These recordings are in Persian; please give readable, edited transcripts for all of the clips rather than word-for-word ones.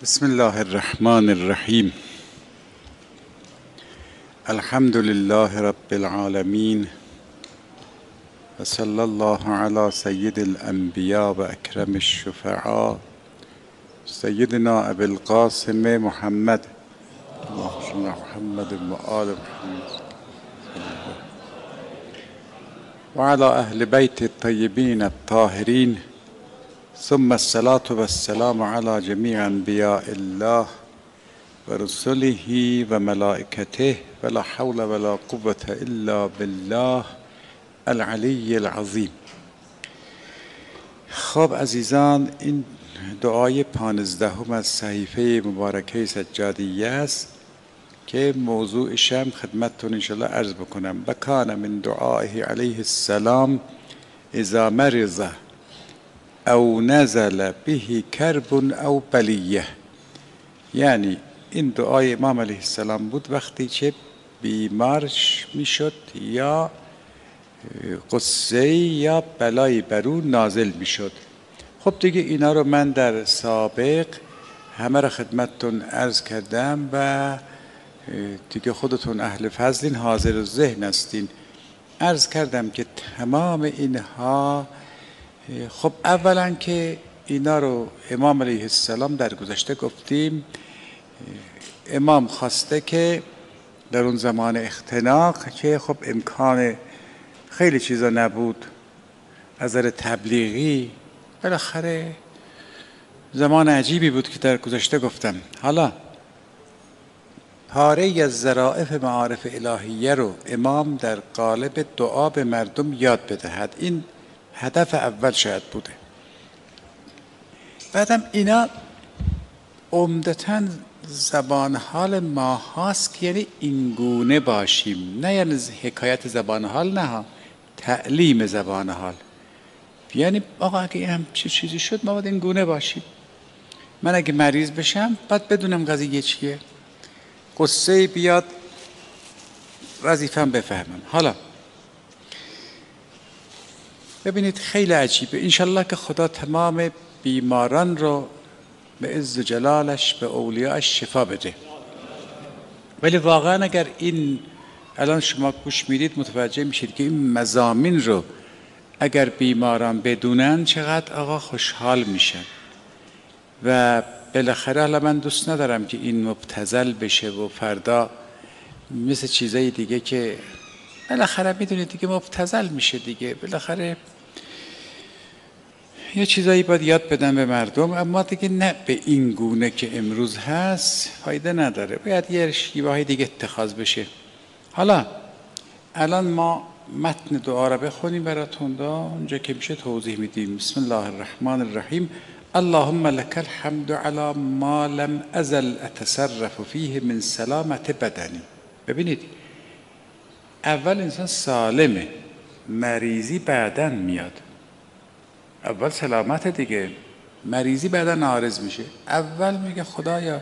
بسم الله الرحمن الرحیم. الحمد لله رب العالمین و صلی الله علی سید الانبیاء و اکرم الشفعاء سیدنا ابی القاسم محمد محمد و آل محمد و علی اهل بیت الطیبین الطاهرین ثم الصلاة والسلام على جميع انبیاء الله و رسله و ملائکته ولا حول ولا قوة الا بالله العلی العظیم. خب عزیزان، این دعای 15 از صحیفه مبارکه سجادیه است که موضوعش هم خدمتتون انشاءالله عرض بکنم. و کان من دعائه علیه السلام اذا مرض او نزل به کرب او بلیه، یعنی این دعای امام علیه السلام بود وقتی که بیمارش میشد یا قصه یا بلایی بر او نازل میشد. خب دیگه اینا رو من در سابق همه را خدمتتون عرض کردم و دیگه خودتون اهل فضلین، حاضر و ذهن هستین. عرض کردم که تمام اینها، خب اولا که اینا رو امام علیه السلام در گذشته گفتیم، امام خواسته که در اون زمان اختناق که خب امکان خیلی چیزا نبود از نظر تبلیغی، بالاخره زمان عجیبی بود که در گذشته گفتم. حالا پاره از ظرافت معارف الهیه رو امام در قالب دعا به مردم یاد بدهد، این هدف اول شاید بوده. بعدم اینا عمدتاً زبان حال ما هاست که یعنی اینگونه باشیم، نه یعنی حکایت زبان حال، نه تعلیم زبان حال، یعنی آقا اگه این هم چیزی شد ما باید اینگونه باشیم. من اگه مریض بشم باید بدونم قضیه چیه، قصه بیاد وظیفه‌ام بفهمم. حالا ببینید خیلی عجیبه، انشالله که خدا تمام بیماران رو به عز جلالش به اولیاءش شفا بده. ولی واقعا اگر این الان شما گوش میدید متوجه میشید که این مضامین رو اگر بیماران بدونن چقدر آقا خوشحال میشن. و بالاخره حالا من دوست ندارم که این مبتذل بشه و فردا مثل چیزای دیگه که بالاخره میدونید دیگه مبتذل میشه دیگه، بالاخره یه چیزایی باید یاد بدن به مردم، اما دیگه نه به این گونه که امروز هست، فایده نداره، باید یه شیوه دیگه اتخاذ بشه. حالا الان ما متن دعا را بخونیم براتون، اونجا که میشه توضیح میدیم. بسم الله الرحمن الرحیم. اللهم لك الحمد على ما لم ازل اتصرف فیه من سلامت بدنی. ببینید اول انسان سالمه، مریضی بعداً میاد. اول سلامت دیگه، مریضی بعدا عارض میشه. اول میگه خدایا،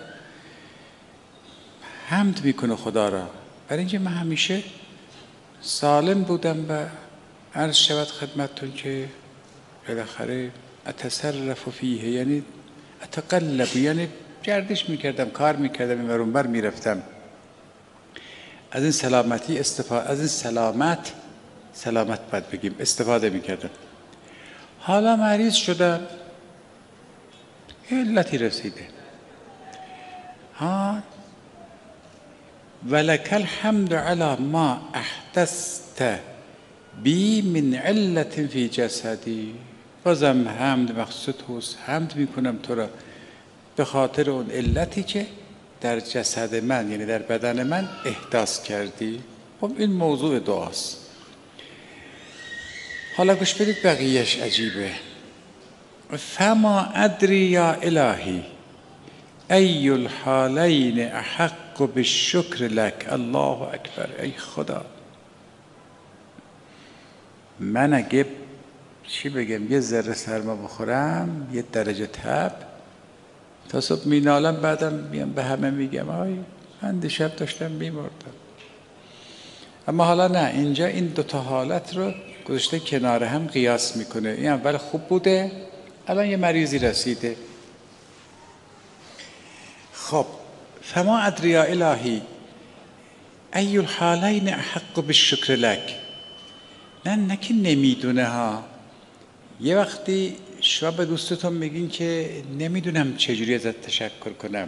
حمد میکنه خدا را برای اینکه من همیشه سالم بودم و عرض شود خدمتتون که بالاخره اتصرف فیه یعنی اتقلب، یعنی گردش میکردم، کار میکردم، این ور اون ور میرفتم، از این سلامتی استفاده، از این سلامت باید بگیم استفاده میکردم. حالا مریض شدم، علتی رسیده، ولک الحمد علی ما احدثت بی من علت فی جسدی. بازم حمد مخصوص حمد میکنم تو را به خاطر اون علتی که در جسد من یعنی در بدن من احداث کردی. خب این موضوع دعاست. حالا گوش بدید بقیهش عجیبه. فما ادری یا الهی ای الحالین احق بالشکر لک. الله اکبر. ای خدا، من اگه چی بگم یه ذره سرما بخورم، یه درجه تب، تا صبح مینالم، بعدم میام به همه میگم آی من دیشب داشتم میمردم. اما حالا نه، اینجا این دوتا حالت رو گذاشته کنار هم قیاس میکنه. این اول خوب بوده، الان یه مریضی رسیده. خب فما ادری یا الهی ای الحالین احق بالشکر لک. نه که نمیدونه ها. یه وقتی شما به دوستتون میگین که نمیدونم چجوری ازت تشکر کنم،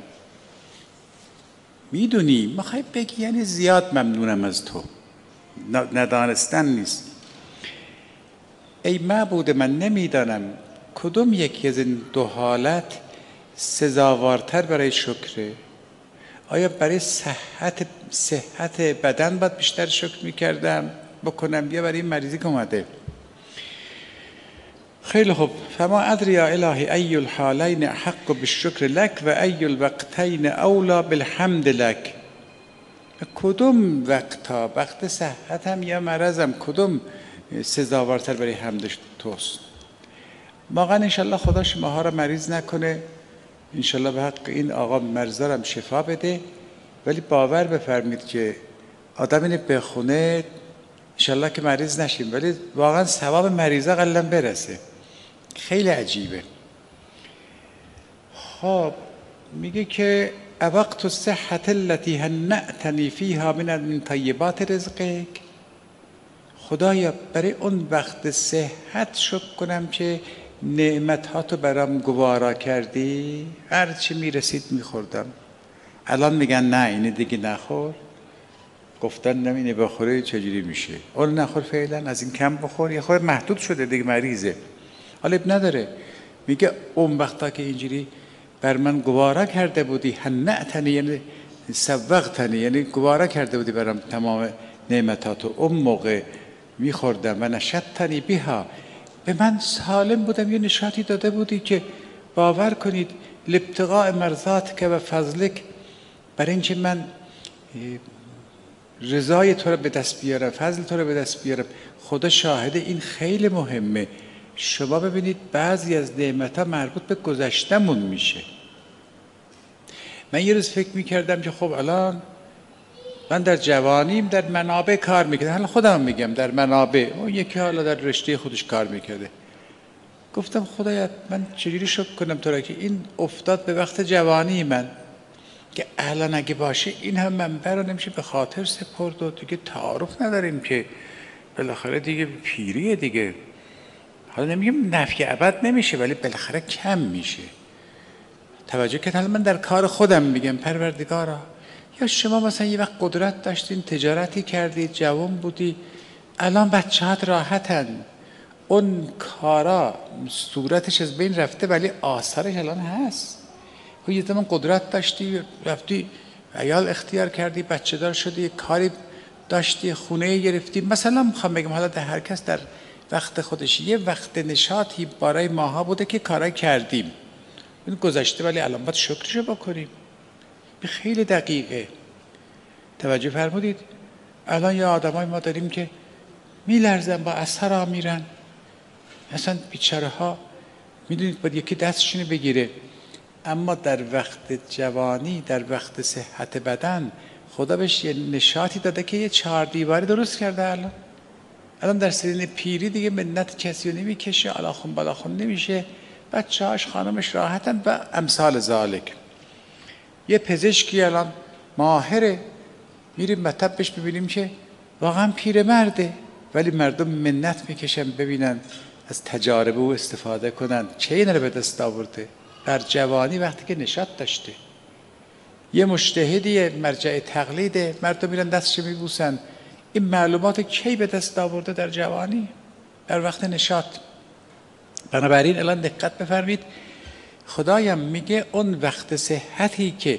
میدونی میخوای بگی یعنی زیاد ممنونم از تو. ندانستن نیست. ای معبود من نمیدانم کدوم یکی از این دو حالت سزاوارتر برای شکره. آیا برای صحت بدن باید بیشتر شکر میکردم بکنم یا برای مریضی که اومده؟ خیلی خوب. فما ادری یا الهی ای الحالین احق بالشکر لک و ای الوقتین اولا بالحمد لک. کدوم وقتا، وقت صحتم یا مرضم، کدوم سزاوارتر برای حمدش توست؟ واقعا انشالله خدا شماها را مریض نکنه، انشالله به حق این آقا مرزارم شفا بده. ولی باور بفرمید که آدم اینه بخونه انشالله که مریض نشیم، ولی واقعا ثواب مریضه قلن برسه. خیلی عجیبه. خب میگه که اوقت الصحة التي هنأتنی فیها من طیبات رزقک. خدایا برای اون وقت صحت شکر کنم که نعمتاتو برام گوارا کردی. هر چی میرسید میخوردم. الان میگن نه اینه دیگه نخور. گفتن نه اینه بخوره چجوری میشه؟ اون نخور فعلا، از این کم بخور. یه خورده محدود شده دیگه، مریضه. حالا اب نداره. میگه اون وقتا که اینجوری بر من گوارا کرده بودی، هنأتنی یعنی سوقتنی، یعنی گوارا کرده بودی برام تمام نعمتاتو، اون موقع میخوردم. و نشطنی بها، به من سالم بودم، یه نشاطی داده بودی که باور کنید لابتغاء مرضاتک و فضلک، برای اینکه من رضای تو رو به دست بیارم، فضل تو رو به دست بیارم. خدا شاهده این خیلی مهمه. شما ببینید بعضی از نعمت‌ها مربوط به گذشتمون میشه. من یه روز فکر میکردم که خب الان من در جوانیم در منابع کار میکردم، حالا خودم میگم در منابع، اون یکی حالا در رشته خودش کار میکرده. گفتم خدایا من چجوری شکر کنم تو را که این افتاد به وقت جوانی من، که الان اگه باشه این هم منبع رو نمیشه به خاطر سپرد و دیگه تعارف نداریم که بالاخره دیگه پیریه دیگه. حالا نمیگم نفی ابد نمیشه ولی بالاخره کم میشه. توجه که حالا من در کار خودم میگم پروردگارا، یا شما مثلا یه وقت قدرت داشتین، تجارتی کردید، جوان بودی، الان بچه‌هات راحتن، اون کارا صورتش از بین رفته ولی آثارش الان هست. یه زمان قدرت داشتی، رفتی عیال اختیار کردی، بچه دار شدی، کاری داشتی، خونه گرفتی. مثلا میخوام بگم حالا در هر کس در وقت خودش یه وقت نشاطی برای ماها بوده که کارای کردیم، این گذشته ولی الان باید شکرشو بکنیم. خیلی دقیقه. توجه فرمودید؟ الان یه آدمای ما داریم که میلرزن، با اثر میرن، اصلا بیچاره ها میدونید باید یکی دستشونو بگیره. اما در وقت جوانی، در وقت صحت بدن، خدا بهش یه نشاطی داده که یه 4 دیواری درست کرده. الان در سنین پیری دیگه منت کسی رو نمیکشه، الاخون بلاخون نمیشه، بچه هاش خانمش راحتن و امثال ذالک. یه پزشکی الان ماهره، میریم مطب بهش ببینیم که واقعا پیرمرده ولی مردم منت میکشن ببینن، از تجارب او استفاده کنن، چه این رو به دست آورده در جوانی وقتی که نشاط داشته. یه مجتهدی مرجع تقلیده، مردم میرن دستش میبوسن. این معلومات کی به دست آورده؟ در جوانی، در وقت نشاط. بنابراین الان دقت بفرمید، خدایم میگه اون وقت صحتی که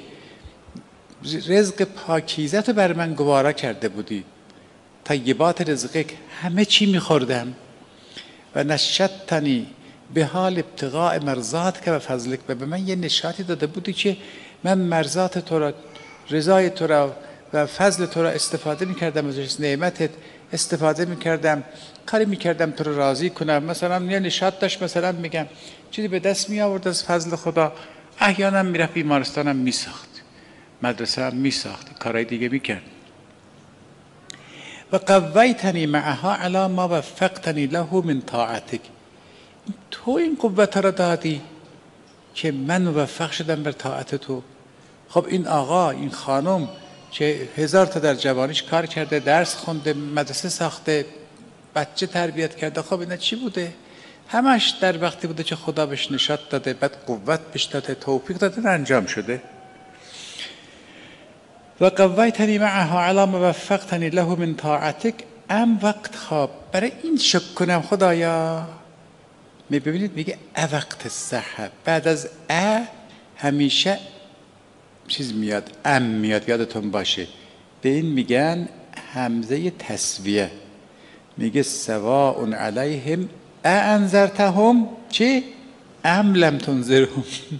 رزق پاکیزت رو بر من گوارا کرده بودی، طیبات رزقک، همه چی میخوردم. و نشطنی به حال ابتغاء مرضات که و فضلک، و به من یه نشاطی داده بودی که من مرضات تو را، رضای تو را و فضل تو را استفاده میکردم، از نعمتت استفاده میکردم، کاری میکردم تو را راضی کنم. مثلا یه نشاط داشت، مثلا میگم چیزی به دست می آورد از فضل خدا، احیانا میرفت بیمارستانم میساخت، مدرسه هم میساخت، کارهای دیگه میکرد. و قویتنی معها علی ما وفقتنی له من طاعتک، تو این قوت را دادی که من موفق شدم بر طاعت تو. خب این آقا، این خانم که 1000 تا در جوانیش کار کرده، درس خونده، مدرسه ساخته، بچه تربیت کرده، خب اینا چی بوده؟ همش در وقتی بوده که خدا بهش نشاط داده، بعد قوت بهش داده، توفیق داده، انجام شده. و قویتنی معها علی ما وفقتنی له من طاعتک. وقت خواب برای این شکر کنم خدایا. ببینید میگه وقت الصحه، بعد از همیشه چیز میاد، میاد، یادتون باشه. به این میگن همزه تسویه. میگه سواء علیهم انذرتهم چی؟ لم تنذرهم.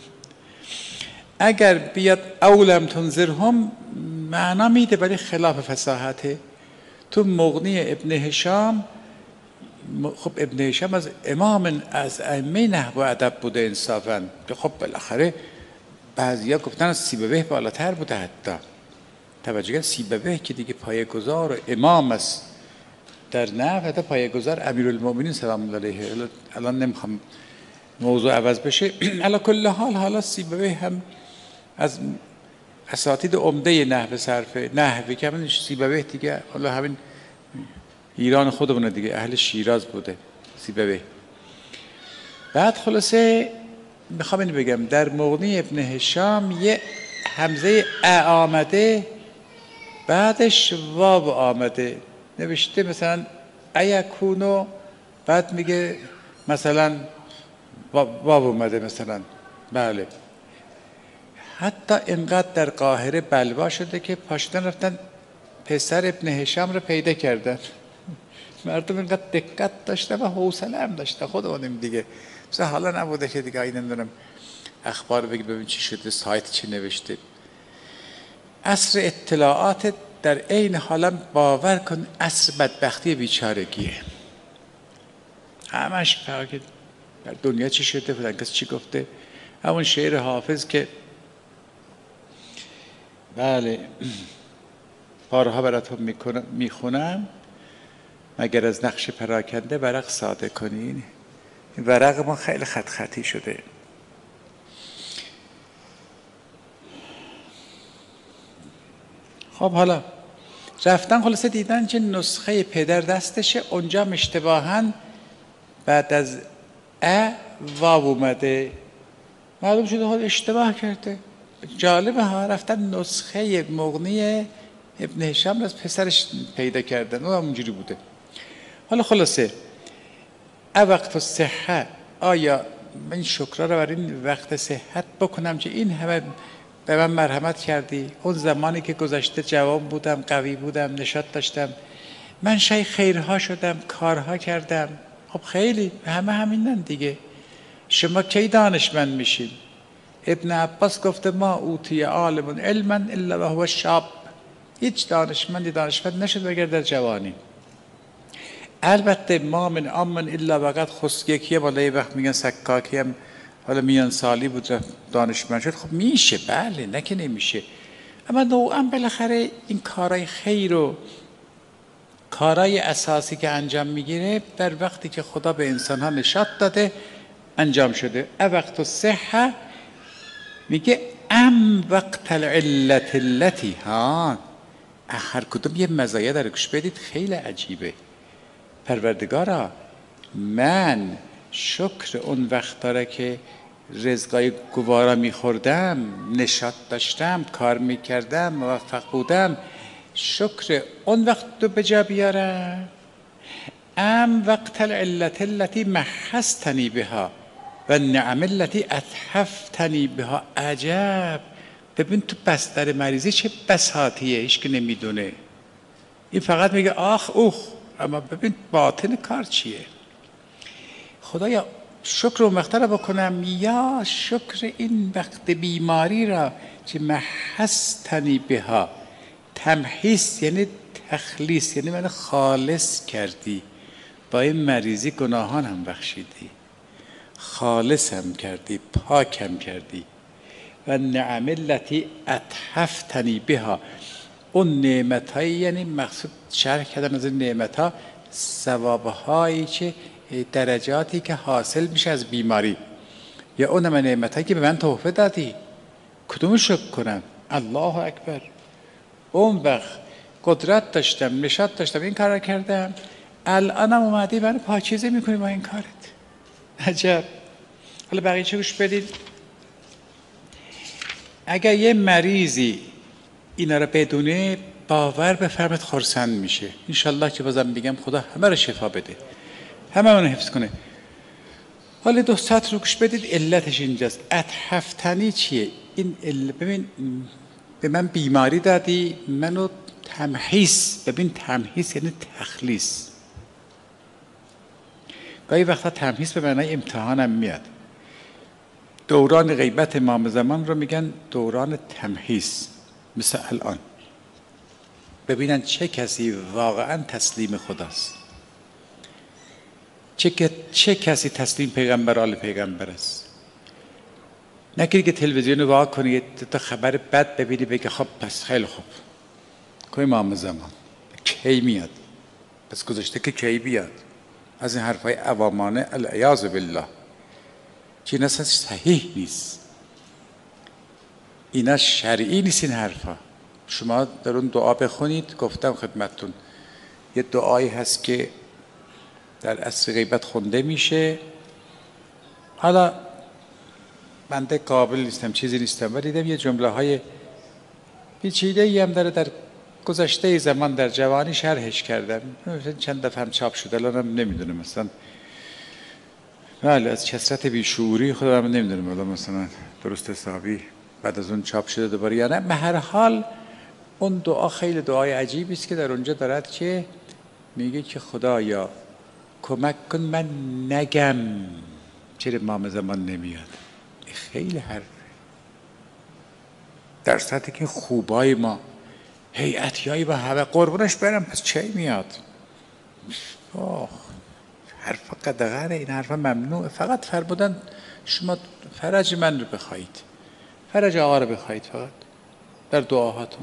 اگر بیاد او لم تنذرهم معنا میده، ولی خلاف فصاحته. تو مغنی ابن هشام، خب ابن هشام از امام از ائمه نحو و ادب بوده انصافا، که خب بالاخره بعضیا گفتن از سیبویه بالاتر بوده. حتی توجه کن سیبویه که دیگه پایه‌گذار و امام است در نحو، حتی پایه‌گذار امیرالمومنین سلام الله علیه. الان نمیخوام موضوع عوض بشه. علی کل حال حالا سیبویه هم از اساتید عمده نحو صرفه، نحوی که همین سیبویه دیگه، حالا همین ایران خودمونه دیگه، اهل شیراز بوده سیبویه. بعد خلاصه میخوام اینو بگم، در مغنی ابن هشام یه همزه آمده، بعدش واو آمده، نوشته مثلا ایکونو، بعد میگه مثلا واو اومده مثلا. بله، حتی اینقدر در قاهره بلوا شده که پاشدن رفتن پسر ابن هشام رو پیدا کردن. مردم اینقدر دقت داشته و حوصله هم داشته، خودمونیم دیگه. مثلا حالا نبوده که دیگه این نمیدونم اخبار بگی ببین چی شده، سایت چی نوشته. عصر اطلاعات در عین حالا باور کن عصر بدبختی بیچارگیه. همش فقط که در دنیا چی شده، فلان کس چی گفته. همون شعر حافظ که بله بارها براتون میخونم، مگر از نقش پراکنده ورق ساده کنین. این ورق ما خیلی خط خطی شده. خب حالا رفتن خلاصه دیدن که نسخه پدر دستشه، اونجا اشتباهاً بعد از واو اومده، معلوم شده خود اشتباه کرده. جالبه ها، رفتن نسخه مغنی ابن هشام از پسرش پیدا کردن، اون همونجوری بوده. حالا خلاصه وقت الصحه، آیا من شکر رو برای این وقت صحت بکنم که این همه به من مرحمت کردی؟ اون زمانی که گذشته جوان بودم، قوی بودم، نشاط داشتم، من شای خیرها شدم، کارها کردم. خب خیلی همه همینن دیگه. شما کی دانشمند میشین؟ ابن عباس گفته ما اوتی عالم علما الا و هو شاب. هیچ دانشمند نشد مگر در جوانی. البته ما من امن الا وقت خسگیه، بالا یه وقت میگن سکاکی هم حالا میان سالی بود دانشمند شد. خب میشه، بله، نه که نمیشه، اما نوعا بالاخره این کارهای خیر و کارهای اساسی که انجام میگیره در وقتی که خدا به انسان ها نشاط داده انجام شده. وقت الصحه میگه وقت العلت التي، هر کدوم یه مزایا داره. گوش بدید خیلی عجیبه. پروردگارا من شکر اون وقت داره که رزقای گوارا میخوردم، نشاط داشتم، کار میکردم، موفق بودم، شکر اون وقت تو به جا بیارم. وقت العلت التي محستنی بها و النعم التي اتحفتنی بها. عجب، ببین تو بستر مریضی چه بساطیه، هیچ که نمیدونه. این فقط میگه آخ اوخ، اما ببین باطن کار چیه. خدایا شکر اون وقت را بکنم، یا شکر این وقت بیماری را که محستنی بها. تمحیص یعنی تخلیص، یعنی من خالص کردی، با این مریضی گناهانم بخشیدی، خالصم کردی، پاکم کردی. و نعم التي اتحفتنی بها، اون نعمتایی، یعنی مقصود شرح کردن از این نعمتها ثوابهایی که درجاتی که حاصل میشه از بیماری، یا اون نعمتایی که به من تحفه دادی، کدوم شکر کنم؟ الله اکبر. اون وقت قدرت داشتم، نشاط داشتم، این کار را کردم، الانم اومدی منو پاکیزه میکنی با این کارت. عجب. حالا بقیه چه گوش بدید. اگر یه مریضی اینا رو بدونه، باور بفرمید خرسند میشه. انشالله که بازم میگم خدا همه رو شفا بده، همه منو حفظ کنه. حالا 2 ساعت رو گوش بدید. علتش اینجاست. اتحفتنی چیه؟ این ببین، به من بیماری دادی، منو تمحیص. ببین تمحیص یعنی تخلیص. گاهی وقتا تمحیص به معنای امتحانم میاد. دوران غیبت امام زمان رو میگن دوران تمحیص. مثل الان ببینن چه کسی واقعا تسلیم خداست، چه کسی تسلیم پیغمبر آل پیغمبر است. نکردی که تلویزیون رو واقع کنی تا خبر بد ببینی بگی خب پس خیلی خوب که امام زمان کی میاد، پس گذاشته که کی بیاد. از این حرفای عوامانه العیاذ بالله که این اصلا صحیح نیست، اینا شرعی نیست این حرفا. شما در اون دعا بخونید، گفتم خدمتتون یه دعایی هست که در عصر غیبت خونده میشه. حالا بنده قابل نیستم، چیزی نیستم، ولی دیدم یه جمله های پیچیده ای هم داره، در گذشته زمان در جوانی شرحش کردم، چند دفعه هم چاپ شده، الانم نمیدونم مثلا، بله از کثرت بیشعوری خودم نمیدونم الان مثلا درست حسابی بعد از اون چاپ شده دوباره یا نه. به هر حال اون دعا خیلی دعای عجیبی است که در اونجا دارد که میگه که خدایا کمک کن من نگم چرا امام زمان نمیاد. خیلی حرفه، در سطح که خوبای ما هیئتیایی با همه قربونش برم، پس چی میاد؟ حرف قدغره، این حرف ممنوع. فقط فرمودن شما فرج من رو بخواید، فرج آقا رو بخواید فقط در دعاهاتون.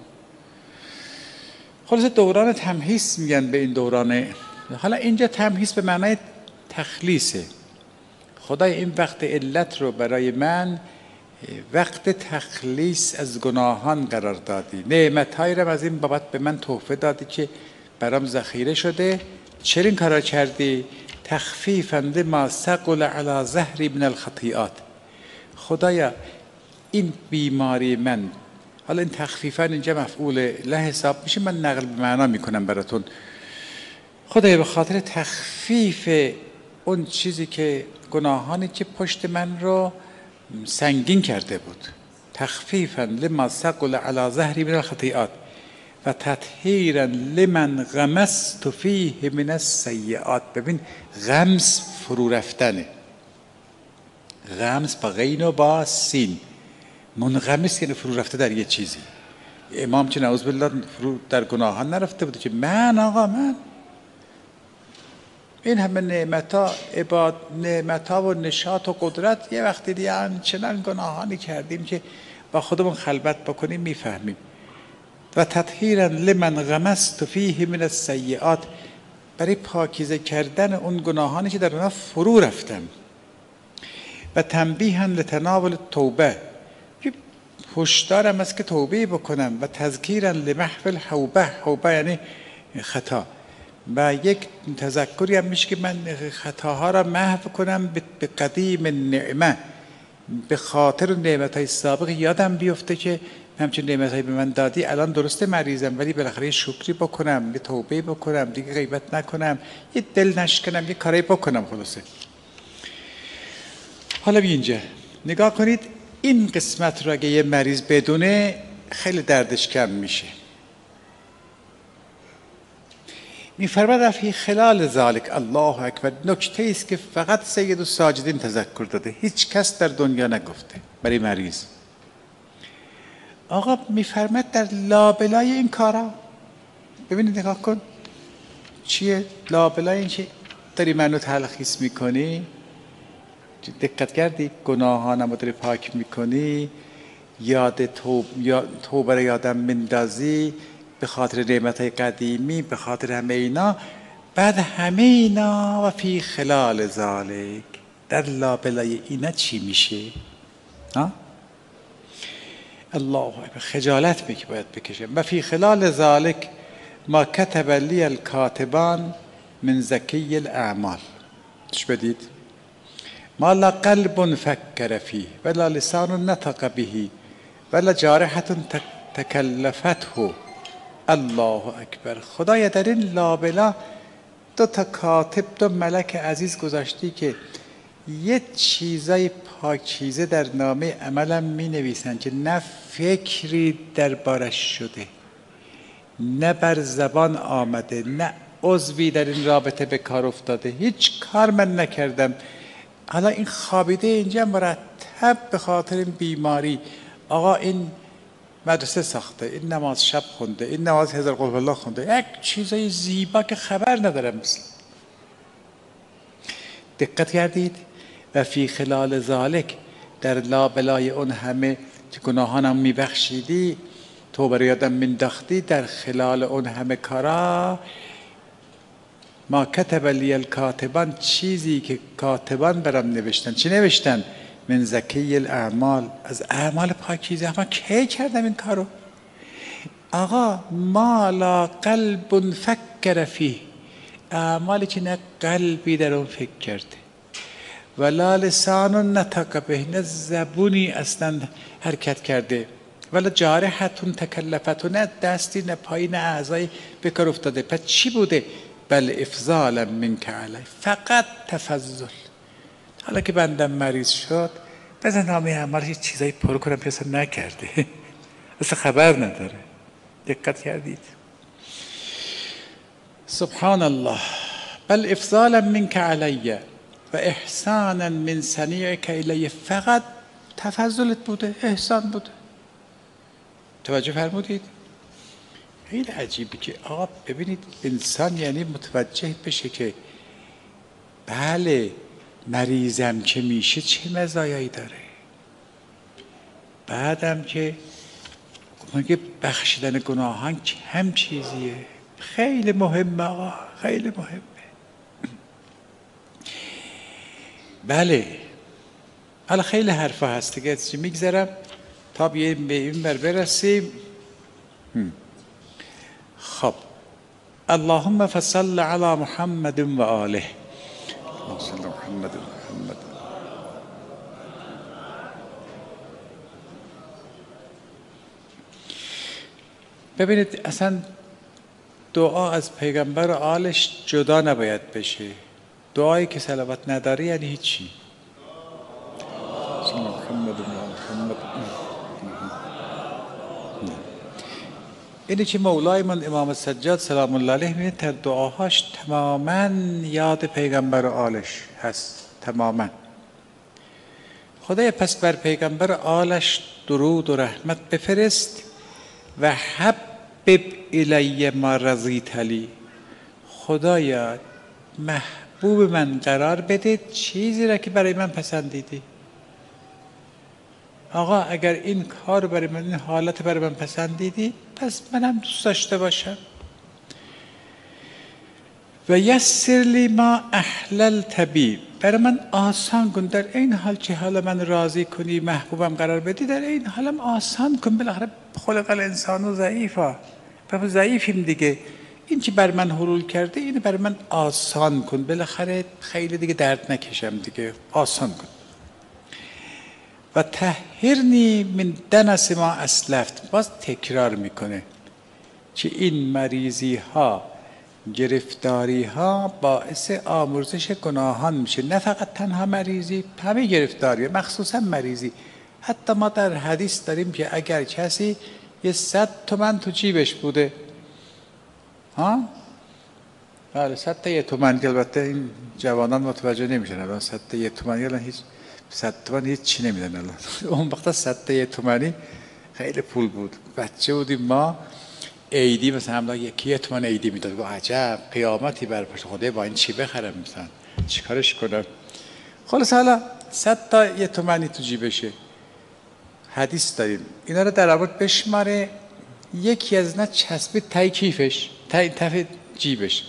خلاص دوران تمحیص میگن به این دوران. حالا اینجا تمحیص به معنای تخلیصه. خدای این وقت علت رو برای من وقت تخلیص از گناهان قرار دادی، نعمت‌هایی رو از این بابت به من تحفه دادی که برام ذخیره شده. چرا این کارا کردی؟ تخفیفاً لما ثقل علی ظهری من الخطیئات. خدایا این بیماری من، حالا این تخفیفاً اینجا مفعول له حساب میشه، من نقل به معنا میکنم براتون. خدایا به خاطر تخفیف اون چیزی که گناهانی که پشت من رو سنگین کرده بود، تخفیفاً لما ثقل علی ظهری من الخطیئات و تطهیراً لمن غمست فیه من السیئات. ببین غمس فرو رفتنه، غمس با غین و با سین، منغمس یعنی فرو رفته در یه چیزی. امام که نعوذ بالله فرو در گناهان نرفته بوده که من آقا من این همه نعمت‌ها و نشاط و قدرت، یه وقتی دیگه چنان گناهانی کردیم که با خودمون خلوت بکنیم میفهمیم. و تطهیراً لمن غمست فیه من السیئات، برای پاکیزه کردن اون گناهانی که در اونها فرو رفتم. و تنبیها لتناول توبه، هشدارم است که توبه بکنم. و تذکیراً لمحو الحوبه، حوبه یعنی خطا، و یک تذکری هم میشه که من خطاها را محو کنم به قدیم النعمه، به خاطر نعمت‌های سابق یادم بیفته که همچون نعمت‌هایی به من دادی. الان درسته مریضم ولی بالاخره شکری بکنم، یه توبه بکنم، دیگه غیبت نکنم، یه دل نشکنم، یه کاری بکنم. خلاصه حالا اینجا نگاه کنید، این قسمت رو اگه یه مریض بدونه خیلی دردش کم میشه. می‌فرماید فی خلال ذالک، الله اکبر، نکته است که فقط سید الساجدین تذکر داده، هیچ کس در دنیا نگفته برای مریض. آقا می‌فرماید در لابلای این کارا، ببینید نگاه کن چیه لابلای این که داری منو تلخیص میکنی، دقت کردی گناهانم رو داری پاک میکنی، یاد توبه رو یادم مندازی به خاطر نعمت‌های قدیمی، به خاطر همه اینا. بعد همه اینا و فی خلال ذالک، در لابلای اینا چی میشه؟ الله اکبر، خجالت می که باید بکشم. و فی خلال ذالک ما کتب لی الکاتبان من زکی الاعمال. چش بدید؟ ما لا قلب فکر فیه ولا لسان نطق به ولا جارحة تکلفته. الله اکبر. خدایا در این لابلا دو تا کاتب، دو ملک عزیز گذاشتی که یه چیزای پاکیزه در نامه عملم می نویسن که نه فکری دربارش شده، نه بر زبان آمده، نه عضوی در این رابطه به کار افتاده، هیچ کار من نکردم. حالا این خوابیده اینجا مرتب به خاطر این بیماری، آقا این مدرسه ساخته، این نماز شب خونده، این نماز هزار قل الله خونده، یک چیزای زیبا که خبر ندارم. مثل دقت کردید؟ و فی خلال ذالک، در لابلای اون همه که گناهانم میبخشیدی، توبه رو یادم مینداختی، در خلال اون همه کارا ما کتب لی الکاتبان، چیزی که کاتبان برام نوشتن. چی نوشتن؟ من زکی الاعمال، از اعمال پاکیزه. من کی کردم این کارو؟ آقا ما لا قلب فکر فیه، اعمالی که نه قلبی در اون فکر کرده، ولا لسان نطق به، نه زبونی اصلا حرکت کرده، ولا جارحة تکلفته، نه دستی نه پایی نه اعضایی به کار افتاده. پس چی بوده؟ بل افضالا منک علی، فقط تفضل. حالا که بندم مریض شد بزن نامه اعمال یه چیزایی پر کنم که اصلا نکرده، اصلا خبر نداره. دقت کردید؟ سبحان الله. بل افضالا منک علی و احسانا من صنیعک الی، فقط تفضلت بوده، احسان بوده. توجه فرمودید؟ خیلی عجیبه که آقا ببینید انسان یعنی متوجه بشه که بله مریضم که میشه چه مزایایی داره، بعدم که میگه بخشیدن گناهان کم چیزیه، خیلی مهمه آقا، خیلی مهمه. بله حالا خیلی حرفا هست دیگه، چی میگذرم تا به این بر برسیم. خب اللهم فصل علی محمد و آله. اللهم صل علی محمد و محمد. ببینید اصلا دعا از پیغمبر و آلش جدا نباید بشه. دعایی که صلوات نداره یعنی هیچی. اینی که مولای من امام سجاد سلام الله علیه می‌بینید در دعاهاش تماما یاد پیغمبر و آلش هست، تماما. خدایا پس بر پیغمبر و آلش درود و رحمت بفرست و حبب الی ما رضیت لی، خدایا محبوب من قرار بده چیزی را که برای من پسندیدی. آقا اگر این کار برای من، این حالت برای من پسندیدی، پس منم دوست داشته باشم. و یسر لی ما احللت بی، برای من آسان کن، در این حال که حالا من راضی کنی محبوبم قرار بدی، در این حالم آسان کن. بالاخره خلق الانسان ضعیفا، ما ضعیفیم دیگه، این که بر من حلول کرده اینو بر من آسان کن، بالاخره خیلی دیگه درد نکشم دیگه، آسان کن. و طهرنی من دنس ما اسلفت، باز تکرار میکنه که این مریضی ها، گرفتاری ها باعث آمرزش گناهان میشه. نه فقط تنها مریضی، همه گرفتاری، مخصوصا مریضی. حتی ما در حدیث داریم که اگر کسی یه 100 تومن تو جیبش بوده، ها؟ بله 100 تا 1 تومن، که البته این جوانان متوجه نمیشن الان 100 تا 1 تومن، الان هیچ 100 تومن هیچ چی نمیدن الان. اون وقتا 100 تا 1 تومنی خیلی پول بود. بچه بودیم ما، عیدی مثلا هملا یکی 1 تومن عیدی میداد. گفت عجب قیامتی برپاشه، خدای با این چی بخرم، مثلا چیکارش کنم. خلاص حالا 100 تا 1 تومنی تو جیبشه. حدیث داریم اینا رو در آورد بشماره، یکی از اینا چسبید تای کیفش، تای تف جیبش.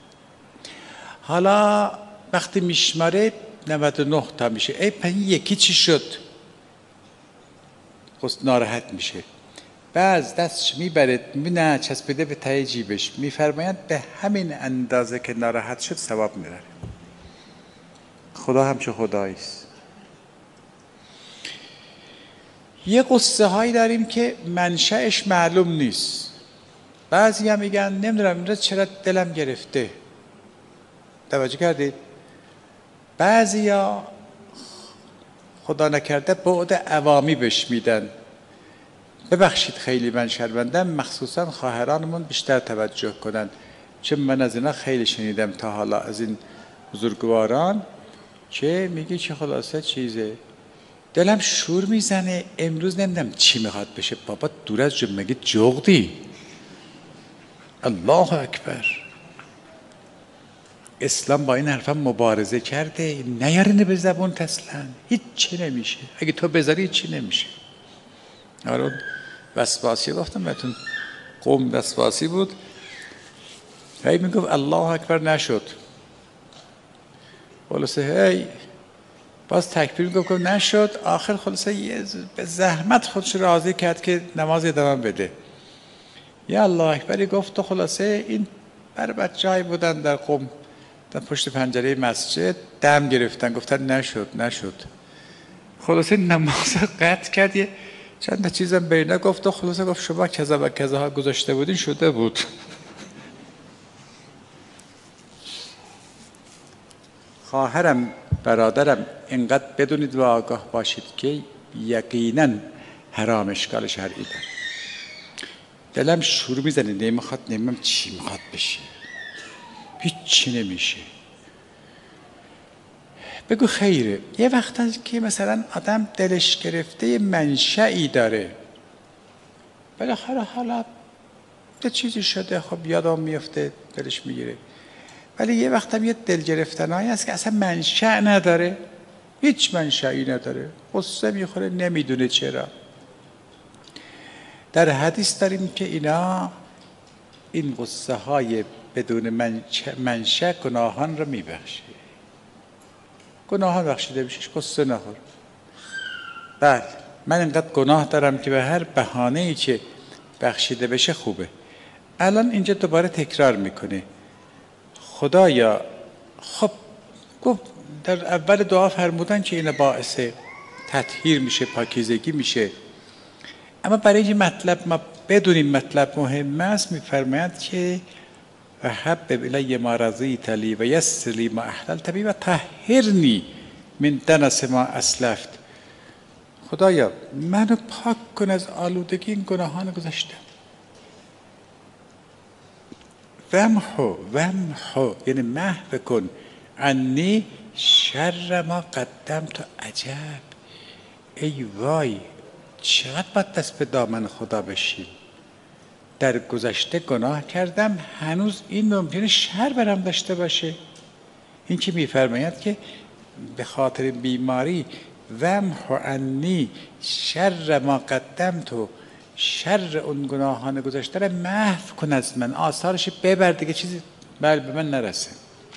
حالا وقتی میشماره 99 تا میشه. ای پس یکی چی شد؟ ناراحت میشه. بعض دستش میبره نه چسبیده به ته جیبش، میفرمایند به همین اندازه که ناراحت شد ثواب میبره. خدا همچه خداییست. یه قصه هایی داریم که منشأش معلوم نیست. بعضی هم میگن نمیدونم چرا دلم گرفته. توجه کردید؟ بعضی ها خدا نکرده بعد عوامی بهش میدن. ببخشید خیلی من شرمندم، مخصوصا خواهرانمون بیشتر توجه کنن، چون من از اینا خیلی شنیدم تا حالا از این بزرگواران که میگه چه خلاصه چیزه دلم شور میزنه امروز نمیدونم چی میخواد بشه. بابا دور از جون مگه جغدی؟ الله اکبر. اسلام با این حرفا مبارزه کرده، نیارینه به زبون اصلا هیچ چی نمیشه. اگه تو بذاری هیچ چی نمیشه. آره وسواسی گفتم بهتون، قوم وسواسی بود، هی میگفت الله اکبر نشد، خلاصه هی باز تکبیر میگفت نشد، آخر خلاصه به زحمت خودش راضی کرد که نماز ادامه بده. یا الله اکبری گفت و خلاصه این برای بچه‌ای بودن در قم در پشت پنجره مسجد دم گرفتن، گفتن نشد. خلاصه نماز قطع کرد، یه چند تا چیزم بینا گفت و خلاصه گفت شما کذا و کذا ها گذاشته بودین شده بود. خواهرم برادرم اینقدر بدونید و آگاه باشید که یقینا حرام اشکال شرعی داره. دلم شروع میزنه نمیخواد نمیدونم چی میخواد بشه، هیچی نمیشه. بگو خیره. یه وقت هست که مثلا آدم دلش گرفته منشأی داره، بالاخره حالا یه چیزی شده خب یادم میفته دلش میگیره. ولی یه وقت هم یه دل گرفتنایی هست که اصلا منشأ نداره، هیچ منشأی نداره، قصه میخوره نمیدونه چرا. در حدیث داریم که این قصه های بدون منشأ گناهان رو میبخشه. گناهان بخشیده بشیش، قصه نخور. بله من اینقدر گناه دارم که به هر بهانه‌ای که بخشیده بشه خوبه. الان اینجا دوباره تکرار میکنه خدایا، خب گفت در اول دعا فرمودن که این باعث تطهیر میشه، پاکیزگی میشه، اما برای این مطلب ما بدونیم مطلب مهم است، میفرماید که و حبب الی ما رضیت لی و یسر لی ما احللت بی و طهرنی من دنس ما اسلفت. خدایا منو پاک کن از آلودگی این گناهان گذشتم. ومحو یعنی محو کن عنی شر ما قدمت. عجب، ای وای چقدر باید دست به دامن خدا بشیم. در گذشته گناه کردم، هنوز این ممکنه شر برم داشته باشه. این که میفرماید که به خاطر بیماری ومحو عنی شر ما قدمت، شر اون گناهان گذشته رو محو کن از من، آثارش ببر دیگه چیزی به من نرسه.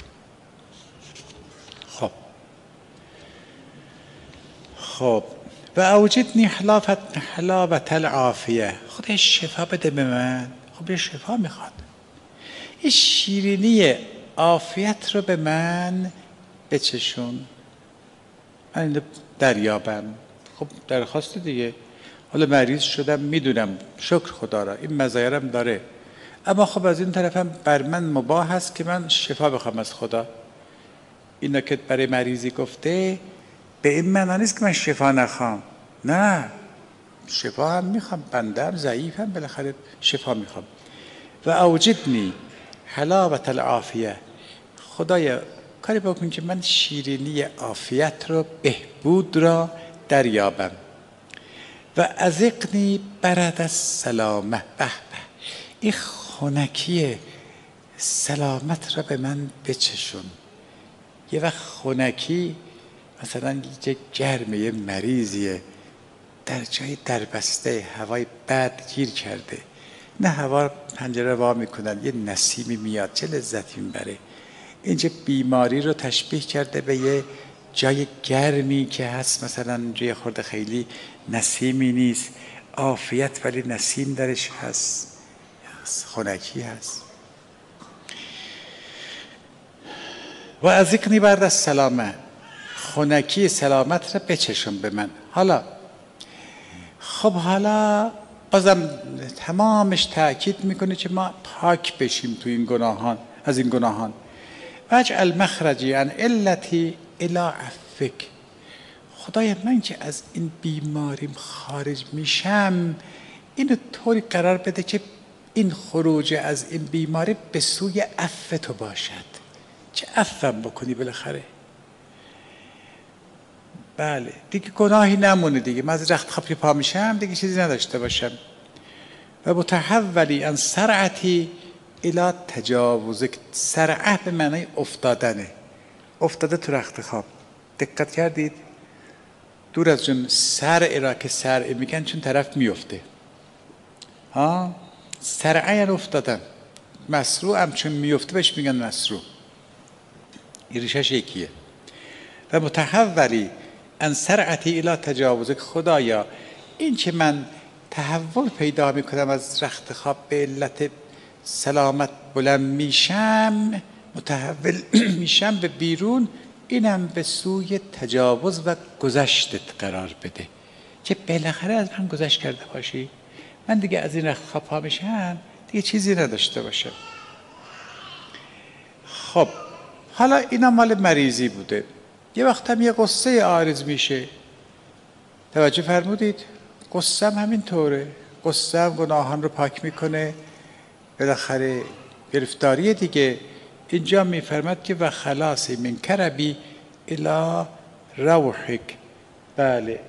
خب و اوجدنی حلاوت العافیه. خدا شفا بده به من. خب یه شفا میخواد، این شیرینی عافیت رو به من بچشون، من دریابم. خب درخواست دیگه. حالا مریض شدم میدونم، شکر خدا را این مزایرم داره، اما خب از این طرفم بر من مباح هست که من شفا بخوام از خدا. اینا که برای مریضی گفته به این معنی نیست که من شفا نخوام، نه شفا هم میخوام، بنده هم ضعیفم، بالاخره شفا میخوام. و اوجدنی حلاوت العافیه. خدایا کاری بکن که من شیرینی عافیت رو، بهبود را دریابم. و اذقنی برد السلامه. به این خنکی سلامت را به من بچشون. یه وقت خنکی مثلا یه گرمه، یه مریضیه در جای دربسته، هوای بد گیر کرده، نه هوا پنجره وا میکنن یه نسیمی میاد چه لذتی میبره. اینجا بیماری رو تشبیه کرده به یه جای گرمی که هست، مثلا جای خورده خیلی نسیمی نیست، عافیت ولی نسیم درش هست، خنکی هست. و اذقنی بعد السلامه، خنکی سلامت را بچشون به من. خب حالا بازم تمامش تأکید میکنه که ما پاک بشیم تو این گناهان، از این گناهان. واجعل مخرجی عن علتی الی عفوک، خدای من که از این بیماریم خارج میشم، اینو طوری قرار بده که این خروج از این بیماری به سوی عفو تو باشد، چه عفوم بکنی بالاخره. بله دیگه گناهی نمونه دیگه، من از رخت خواب که پا میشم دیگه چیزی نداشته باشم. و متحولی ان سرعتی الی تجاوزک، سرعه به معنی افتادنه، افتاده تو رخت خواب. دقت کردید؟ دور از جون سرعه را که سرعه میگن چون طرف میفته، سرعه یعنی افتادن. مسروع هم چون میفته بهش میگن مسروع، این ریشش یکیه. و متحولی ان سرعتی الی تجاوزک، خدایا این که من تحول پیدا میکنم از رخت خواب به علت سلامت بلند میشم، متحول میشم به بیرون، اینم به سوی تجاوز و گذشتت قرار بده که بالاخره از من گذشت کرده باشی، من دیگه از این رخت خواب پا میشم دیگه چیزی نداشته باشم. خب حالا اینا مال مریضی بوده. یه وقت هم یه قصه عارض میشه، توجه فرمودید؟ قصه هم همین طوره، قصه هم گناهان رو پاک میکنه، بالاخره گرفتاری دیگه. اینجا میفرماد که و خلاصی من کربی الی روحک، بله،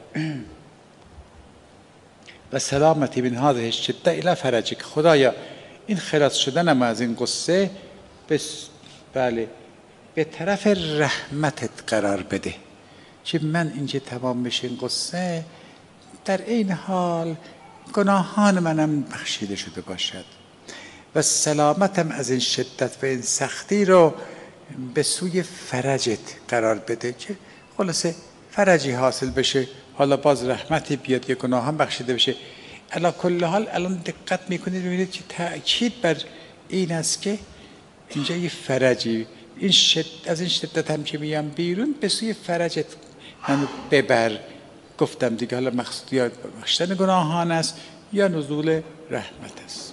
و سلامتی من هذه الشده الی فرجک، خدایا این خلاص شدنم از این قصه بله به طرف رحمتت قرار بده، که من اینجا تمام بشه این قصه، در این حال گناهان منم بخشیده شده باشد و سلامتم از این شدت و این سختی رو به سوی فرجت قرار بده، که خلاصه فرجی حاصل بشه، حالا باز رحمتی بیاد، یه گناهان بخشیده بشه. علی کل حال الان دقت میکنید ببینید که تأکید بر این است که اینجا یه فرجی، این از این شدت هم که میام بیرون به سوی فرجت منو ببر. گفتم دیگه حالا مقصود یا بخشیدن گناهان است یا نزول رحمت است.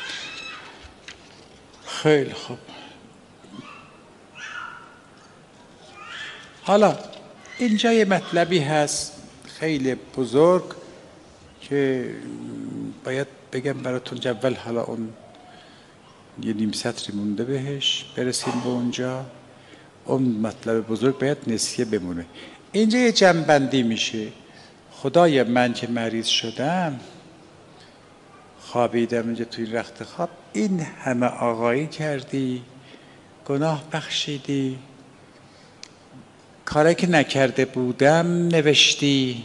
خیلی خوب. حالا اینجا یه مطلبی هست خیلی بزرگ که باید بگم براتون جول، حالا اون یه نیم سطری مونده بهش برسیم به اونجا، اون مطلب بزرگ باید نسیه بمونه. اینجا یه جمع‌بندی میشه، خدای من که مریض شدم، خوابیدم اینجا توی رخت خواب، این همه آقایی کردی، گناه بخشیدی، کاری که نکرده بودم نوشتی،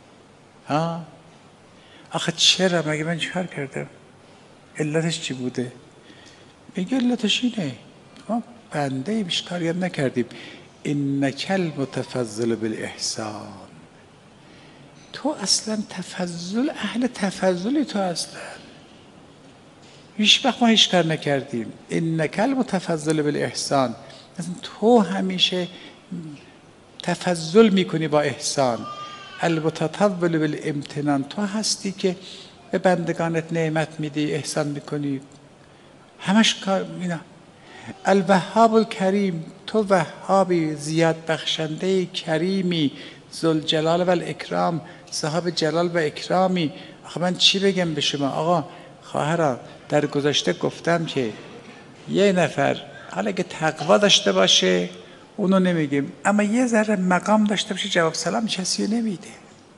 آخه چرا؟ مگه من چیکار کردم؟ علتش چی بوده؟ میگه علتش اینه ما بنده ایمش کاری هم نکردیم. انک المتفضل بالاحسان، تو اصلا تفضل، اهل تفضلی تو اصلا، هیچ وقت ما هیچ کار نکردیم. انک المتفضل بالاحسان، اصلا تو همیشه تفضل میکنی با احسان. المتطول بالامتنان، تو هستی که به بندگانت نعمت میدی، احسان میکنی، همش کار اینا. الوهاب الکریم، تو وهابی، زیاد بخشنده کریمی، ذوالجلال و الاکرام، صاحب جلال و اکرامی. آخه من چی بگم به شما؟ آقا خواهران، در گذشته گفتم که یه نفر حالا اگه تقوا داشته باشه اونو نمیگیم، اما یه ذره مقام داشته باشه جواب سلام کسی رو نمیده،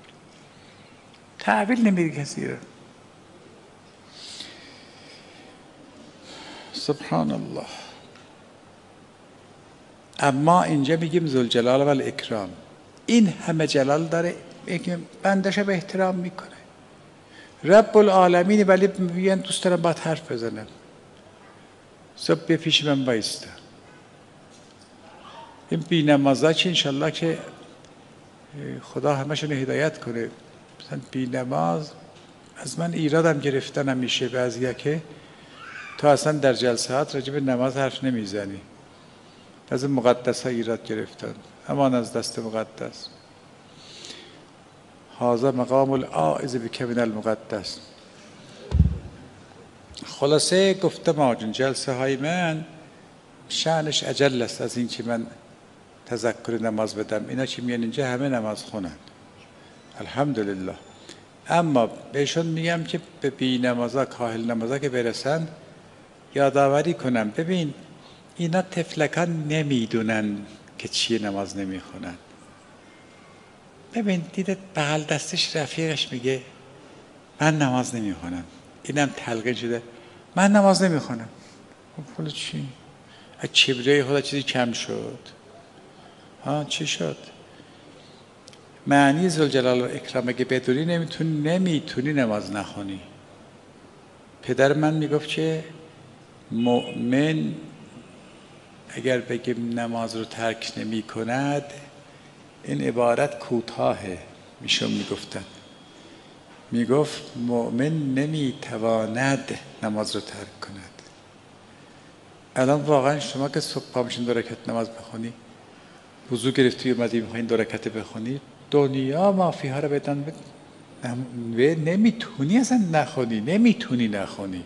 تحویل نمیده کسی رو. سبحان الله. اما اینجا میگیم ذوالجلال و الاکرام، این همه جلال داره، بندش به احترام میکنه، رب العالمین، ولی میگن دوست دارم باید حرف بزنم، صبح به پیش من بایسته. این بی‌نمازا که انشالله که خدا همشون هدایت کنه. مثلا بی‌نماز از من ایرادم گرفتن همیشه بعضیا که تو اصلا در جلسات راجع به نماز حرف نمیزنی. از مقدس ها ایراد گرفتن. امان از دست مقدس. هذا مقام العائذ بک من المقدس. خلاصه گفتم آجون جلسه های من شأنش اجل است از این که من تذکر نماز بدم. اینا که میان اینجا همه نماز خونن الحمدلله. اما بهشون میگم که به بی نمازا کاهل نمازا که برسن یادآوری کنم ببین اینا تفلکان نمیدونن که چیه نماز نمیخونن. ببین دیده بغل دستش رفیقش میگه من نماز نمیخونم، اینم تلقین شده من نماز نمیخونم. خب چی؟ از کبریای خدا چیزی کم شد؟ چی شد؟ معنی ذوالجلال و اکرام اگه بدونی نمیتونی نماز نخونی. پدر من میگفت که مؤمن اگر بگیم نماز رو ترک نمی کند این عبارت کوتاهه. میشون میگفتن میگفت مؤمن نمیتواند نماز رو ترک کند. الان واقعا شما که صبح پا میشین 2 رکعت نماز بخونی، وضو گرفتی اومدی میخواین 2 رکعت بخونی، دنیا مافی ها رو بدن نمیتونی اصلا نخونی، نمیتونی نخونی.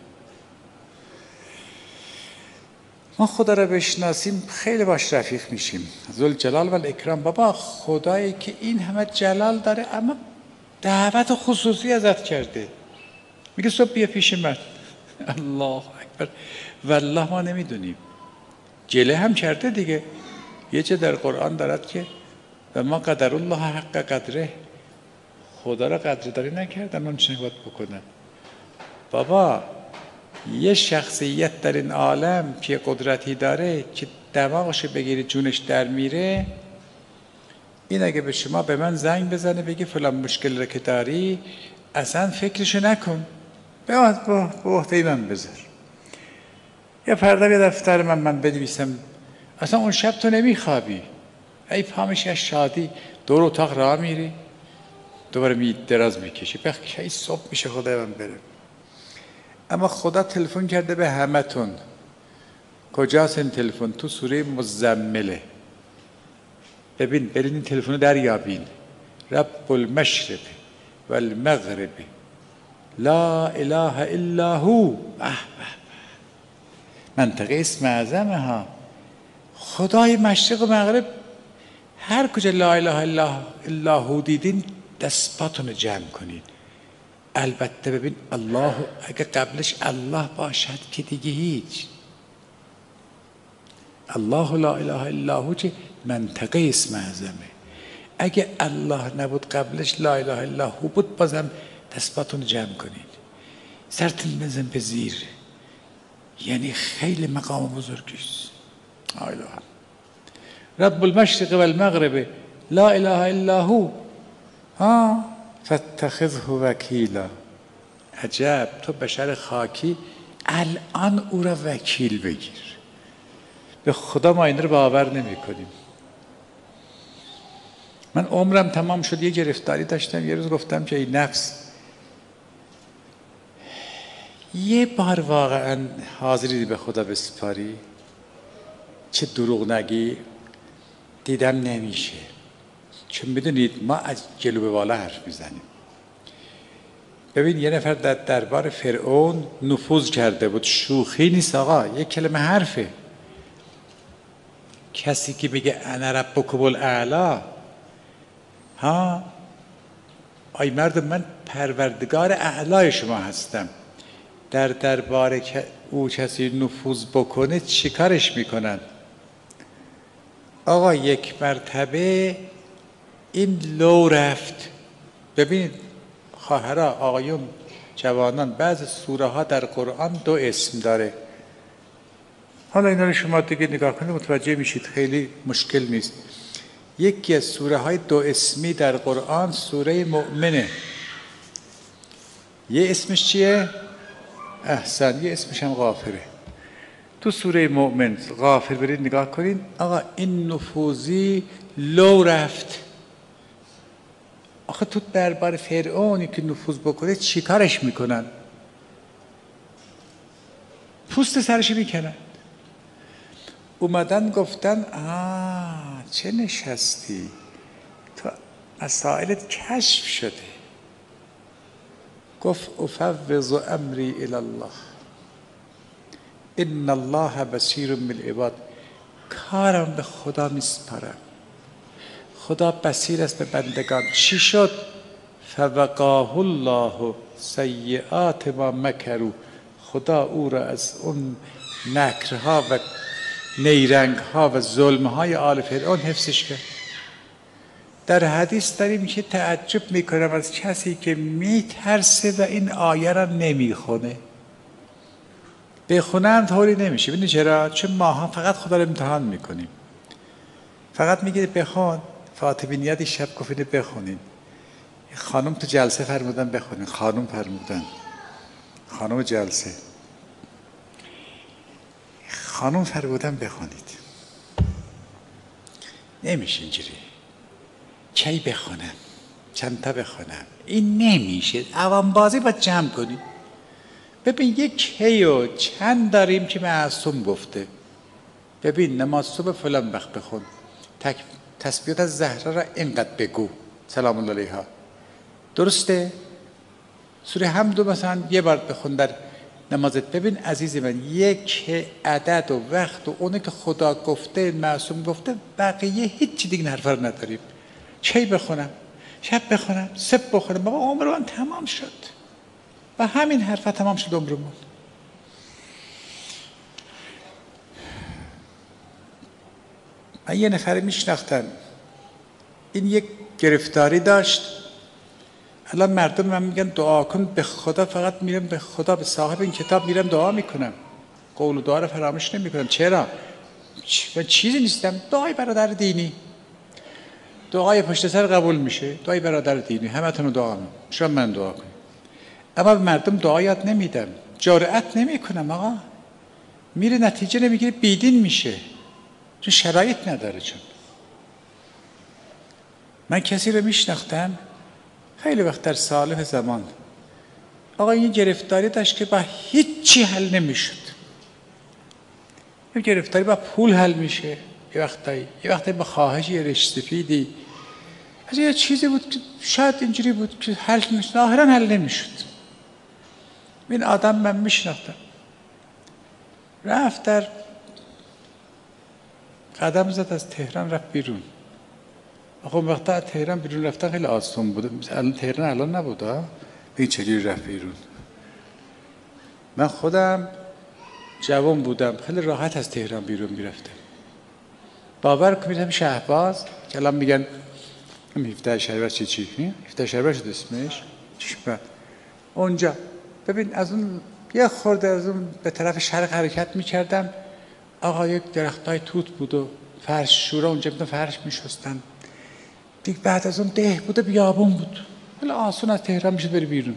ما خدا رو بشناسیم خیلی باش رفیق میشیم. ذوالجلال و الاکرام. بابا خدایی که این همه جلال داره اما دعوت خصوصی ازت کرده، میگه صبح بیا پیش من. الله اکبر. والله ما نمیدونیم. جله هم کرده دیگه. یه چه در قرآن دارد که و ما قدر الله حق قدره، خدا را قدردانی نکردن اون چه باید بکنن. بابا یه شخصیت در این عالم که قدرتی داره که دماغش بگیری جونش در میره، این اگه به شما به من زنگ بزنه بگی فلان مشکل را که داری اصلا فکرشو نکن، به عهده من بذار. یا فردا بیا دفتر من بنویسم اصلا اون شب تو نمیخوابی، ای پا میشی از شادی دور اتاق راه میری دوباره دراز میکشی کی صبح میشه خدا من بره. اما خدا تلفن کرده به همتون. کجاست این تلفن؟ تو سوره مزمله. ببین برین این تلفن رو دریابین. رب المشرق و المغرب لا اله الا هو. منطقه اسم اعظمه ها. خدای مشرق و مغرب. هر کجا لا اله الا هو دیدین دستاتون جمع کنین. البته ببین الله اگه قبلش الله باشد که دیگه هیچ. الله لا اله الا هو چه منطقه اسم اعظمه. اگه الله نبود قبلش لا اله الا هو بود بازم دستاتون جمع کنین. سرتون بزن به زیر. یعنی خیلی مقام بزرگیست. رب المشرق و المغرب لا اله الا هو فاتخذه وکیلا. عجب تو بشر خاکی الان او را وکیل بگیر. به خدا ما این رو باور نمی کنیم. من عمرم تمام شد یه گرفتاری داشتم. یه روز گفتم که ای نفس یه بار واقعا حاضری به خدا بسپاری چه دروغ نگی. دیدم نمیشه، چون میدونید ما از جلو به بالا حرف میزنیم. ببین یه نفر در دربار فرعون نفوذ کرده بود. شوخی نیست آقا، یه کلمه حرفه. کسی که میگه انا ربکم الاعلی، آی مردم من پروردگار اعلای شما هستم. در دربار او کسی نفوذ بکنه چی کارش میکنن؟ آقا یک مرتبه این لو رفت. ببینید خواهرها، آقایون، جوانان، بعض سوره ها در قرآن 2 اسم داره. حالا اینا رو شما دیگه نگاه کنید متوجه میشید، خیلی مشکل نیست. یکی از سوره های 2 اسمی در قرآن سوره مؤمنه. یه اسمش چیه؟ احسن. یه اسمش هم غافره. تو سوره مؤمن غافر برید نگاه کنین، آقا این نفوذی لو رفت. آخه تو دربار فرعونی که نفوذ بکنه چی کارش میکنن؟ پوست سرش میکنن. اومدن گفتن چه نشستی؟ تو مسائلت کشف شده. گفت افوض امری الی الله ان الله بصیر بالعباد. کارم به خدا میسپارم، خدا بصیر است به بندگان. چی شد؟ فوقاه الله سیئات ما مکروا. خدا او را از اون مکرها و نیرنگها و ظلمهای آل فرعون حفظش کرد. در حدیث داریم که تعجب میکنم از کسی که میترسه و این آیه را نمیخونه. بخونن طوری نمیشه. ببینید چرا؟ چون ماها فقط خدا رو امتحان میکنیم. فقط میگه بخون. فاطمی نیادی شب گفت اینو بخونین. خانم تو جلسه فرمودن بخونین. خانم فرمودن، خانم جلسه، خانم فرمودن بخونید. نمیشه اینجوری. کی بخونم؟ چند تا بخونم؟ این نمیشه. عوام بازی باید جمع کنیم. ببین یک کی و چند داریم که معصوم گفته. ببین نماز صبح فلان وقت بخون، تسبیحات از زهرا را اینقدر بگو سلام الله علیها. درسته؟ سوره حمد مثلا یه بار بخون در نمازت. ببین عزیز من، یک عدد و وقت و اونه که خدا گفته، معصوم گفته، بقیه هیچ دیگه حرفا رو نداریم. کی بخونم؟ شب بخونم؟ صبح بخونم؟ بابا عمرمون تمام شد و همین حرفا تمام شد عمرمون. من یه نفر میشناختم، این یک گرفتاری داشت. الان مردم من میگن دعا کن به خدا، فقط میرم به خدا، به صاحب این کتاب میرم دعا میکنم، قول و دعا رو فراموش نمیکنم. چرا؟ من چیزی نیستم. دعای برادر دینی، دعای پشت سر قبول میشه. دعای برادر دینی همتون دعا میکنم، شما من دعا کنم. اما به مردم دعا یاد نمیدم، جرأت نمیکنم. آقا میره نتیجه نمیگیره، بیدین میشه، چون شرایط نداره. چون من کسی رو میشناختم خیلی وقت در سالف زمان، آقا این گرفتاری داشت که با هیچی حل نمیشد. این گرفتاری با پول حل میشه، یه وقتایی با خواهش یه رشته سفیدی، از یه چیزی بود که شاید اینجوری بود که حل نمیشد، ظاهرا حل نمیشد. این آدم من میشناختم، رفت در قدم زد از تهران رفت بیرون. آقا وقتا از تهران بیرون رفتن خیلی آسون بود. الان تهران الان نبود ها. این چجوری رفت بیرون؟ من خودم جوان بودم، خیلی راحت از تهران بیرون میرفتم. باور کنید شهباز که الان میگن 17 شهریور چی 17 شهریور شد اسمش. اونجا ببین از اون یه خورده از اون به طرف شرق حرکت میکردم. آقا یک درختای توت بود و فرش شورا اونجا بودن فرش میشستن. دیگه بعد از اون ده بود، بیابون بود، خیلی آسون از تهران میشد بری بیرون.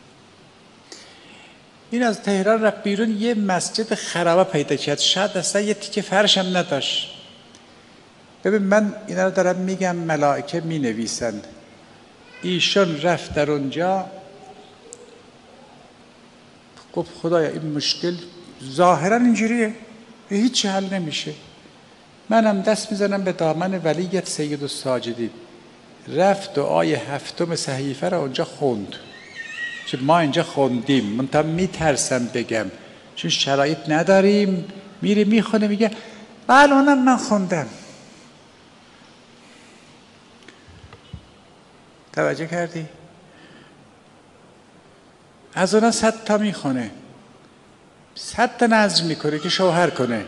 این از تهران رفت بیرون، یه مسجد خرابه پیدا کرد، شاید اصلا یه تیکه فرش هم نداشت. ببین من اینا رو دارم میگم، ملائکه می نویسن. ایشون رفت در اونجا گفت خدایا این مشکل ظاهرا اینجوریه، هیچ حل نمیشه. منم دست میزنم به دامن ولیت سید الساجدین. رفت دعای 7 صحیفه رو اونجا خوند که ما اینجا خوندیم، منتها میترسم بگم چون شرایط نداریم. میره میخونه میگه بله اونم من خوندم. توجه کردی؟ از اونا 100 تا میخونه، 100 تا نذر میکنه که شوهر کنه،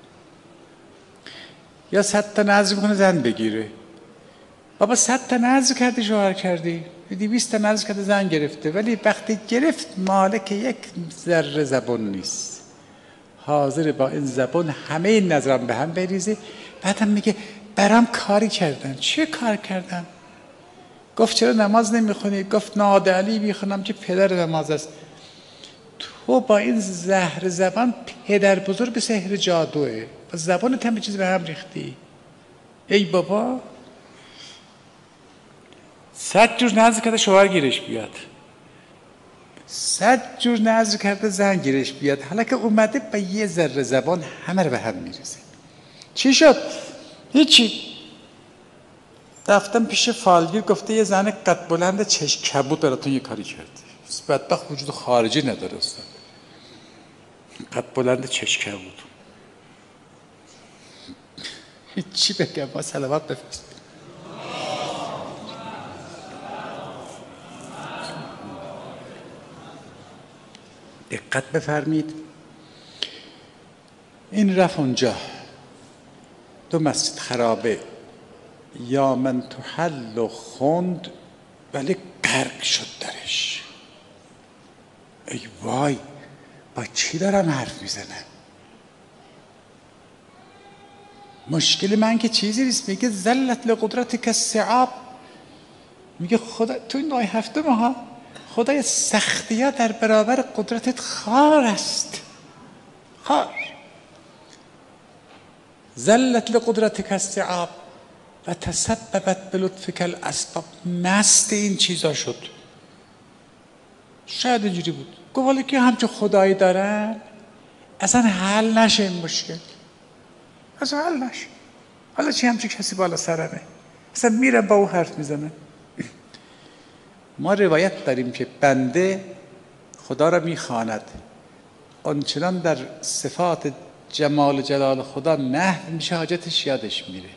یا 100 تا نذر میکنه زن بگیره. بابا 100 تا نذر کردی شوهر کردی، 200 تا نذر کرده زن گرفته، ولی وقتی گرفت مالک یک ذره زبون نیست، حاضر با این زبون همه این نظرم به هم بریزه. بعدم میگه برام کاری کردن. چه کار کردن؟ گفت چرا نماز نمیخونی؟ گفت ناد علی میخونم که پدر نماز است. تو با این زهر زبان پدر بزرگ سحر جادوه، با زبانت همه چیز به هم ریختی. ای بابا 100 جور نذر کرده شوهر گیرش بیاد، 100 جور نذر کرده زن گیرش بیاد، حالا که اومده با یه ذره زبان همه رو به هم میریزه. چی شد؟ هیچی. رفتم پیش فالگیر، گفته یه زن قد بلند چشم کبود براتون یه کاری کرده. بدبخت وجود خارجی نداره استاد، قد بلند چشم کبود. چی بگم؟ با صلوات بفرست. دقت بفرمید، این رفت اونجا، دو مسجد خرابه، یا من تحل و خوند، ولی غرق شد درش. ای وای، با چی دارم حرف میزنم؟ مشکل من که چیزی نیست. میگه زلت لقدرتک الصعاب، میگه خدا تو این آیه 7 ها خدای سختی ها در برابر قدرتت خار است، خار. زلت لقدرتک الصعاب و تسببت بلطفک الاسباب، مست این چیزا شد. شاید اینجوری بود، گفت ولی که همچون خدایی دارن اصلا حل نشه این مشکل، اصلا حل نشه. حالا چی همچون کسی بالا سرمه، اصلا میرم با او حرف میزنن. ما روایت داریم که بنده خدا را میخواند، آنچنان در صفات جمال جلال خدا نحو میشه حاجتش یادش میره،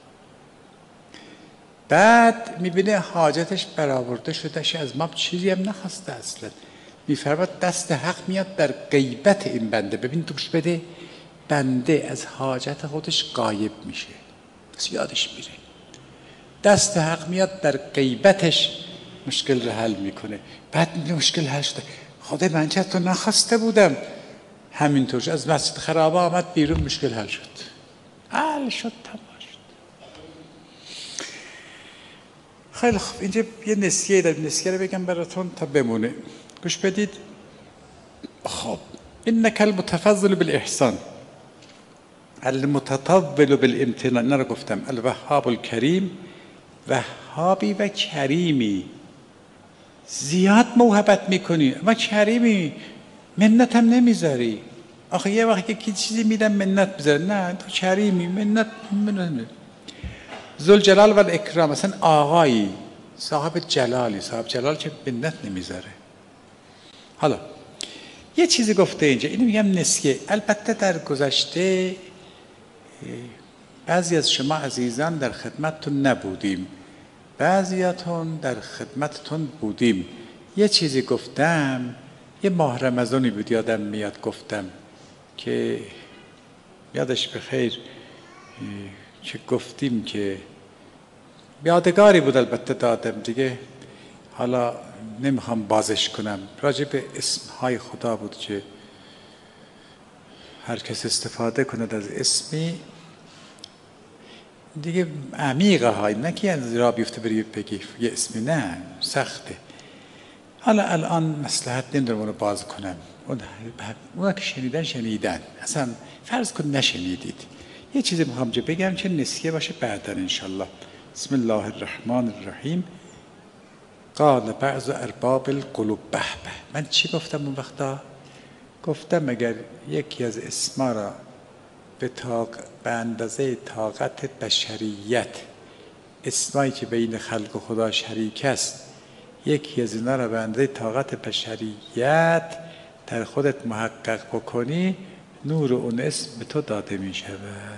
بعد میبینه حاجتش برآورده شده، از ما چیزی هم نخواسته اصلا. میفرماد دست حق میاد در غیبت این بنده. ببین توش بده، بنده از حاجت خودش غایب میشه، بس یادش میره. دست حق میاد در غیبتش، مشکل رو حل میکنه. بعد میبینه مشکل حل شده، خدا من چه تو نخواسته بودم. همینطور از مسجد خرابه آمد بیرون، مشکل حل شد، حل شد، تمام شد. خیلی خوب، اینجا یه نسیه داریم، نسیه رو بگم براتون تا بمونه، گوش بدید. خب انک المتفضل بالاحسان المتطول بالامتنان، اینا رو گفتم. الوهاب الکریم، وهابی و کریمی، زیاد موهبت میکنی اما کریمی، منت هم نمیذاری. آخه یه وقتی که چیزی میدم منت بذاره، نه تو کریمی، منت ذوالجلال و الاکرام، مثلا آقایی صاحب جلالی، صاحب جلال که منت نمیذاره. حالا یه چیزی گفته اینجا، اینو میگم نسیه. البته در گذشته بعضی از شما عزیزان در خدمتتون نبودیم، بعضیاتون در خدمتتون بودیم. یه چیزی گفتم، یه ماه رمضانی بود یادم میاد گفتم که یادش بخیر که گفتیم که یادگاری بود، البته دادم دیگه، حالا نمیخوام بازش کنم. راجع به اسمهای خدا بود که هر کس استفاده کند از اسمی دیگه عمیقه های، نه که از را بیفته بری بگی یه اسمی، نه سخته. حالا الان مصلحت نمیدونم اونو باز کنم، اون که شنیدن اصلا فرض کن نشنیدید. یه چیزی میخوام جا بگم که نسیه باشه بعدا انشالله. بسم الله الرحمن الرحیم. قال بعض ارباب القلوب. به به، من چی گفتم اون وقتا؟ گفتم اگر یکی از اسما را به اندازه طاقت بشریت، اسمایی که بین خلق و خدا شریک است، یکی از اینا را به اندازه طاقت بشریت در خودت محقق بکنی، نور اون اسم به تو داده می شود.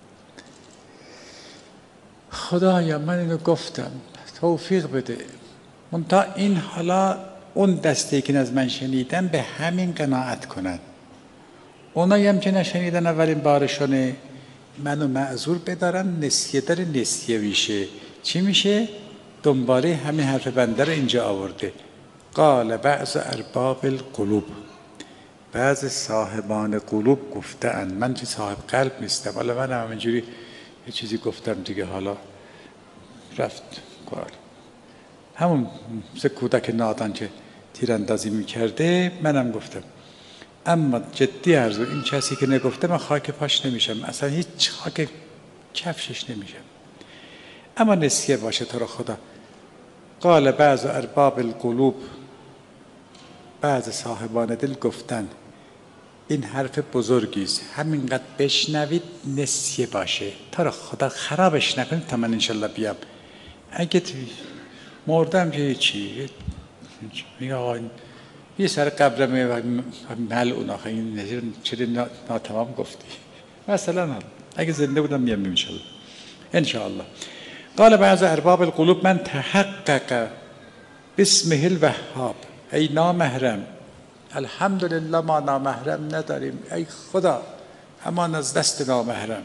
خدایا من اینو گفتم، توفیق بده. منتها این حالا اون دسته که از من شنیدن به همین قناعت کنن، اونایی هم که نشنیدن اولین بارشونه منو معذور بدارن، نسیه داره نسیه میشه. چی میشه؟ دنباله همین حرف بنده رو اینجا آورده. قال بعض ارباب القلوب، بعض صاحبان قلوب گفتن. من که صاحب قلب نیستم، حالا من همینجوری یه چیزی گفتم دیگه، حالا رفت قال. همون کودک نادان که تیراندازی میکرده منم گفتم. اما جدی عرض این کسی که نگفته من خاک پاش نمیشم، اصلا هیچ خاک کفشش نمیشم. اما نسیه باشه تو رو خدا. قال بعض ارباب القلوب، بعض صاحبان دل گفتن این حرف بزرگی است، همینقدر بشنوید نسیه باشه، تو رو خدا خرابش نکنید تا من انشالله بیام. اگه مردم که چی میگه آقا یه سر قبرم ملعون، آخه این چرا ناتمام گفتی مثلا. اگه زنده بودم میام انشالله انشالله. قال بعض ارباب القلوب من تحقق باسمه الوهاب، ای نامحرم، الحمدلله ما نامحرم نداریم، ای خدا امان از دست نامحرم،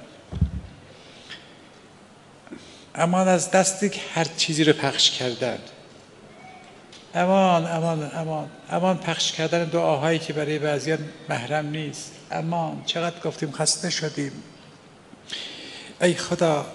امان از دستی که هر چیزی رو پخش کردن، امان امان امان امان پخش کردن دعاهایی که برای بعضیان محرم نیست، امان چقدر گفتیم خسته شدیم، ای خدا.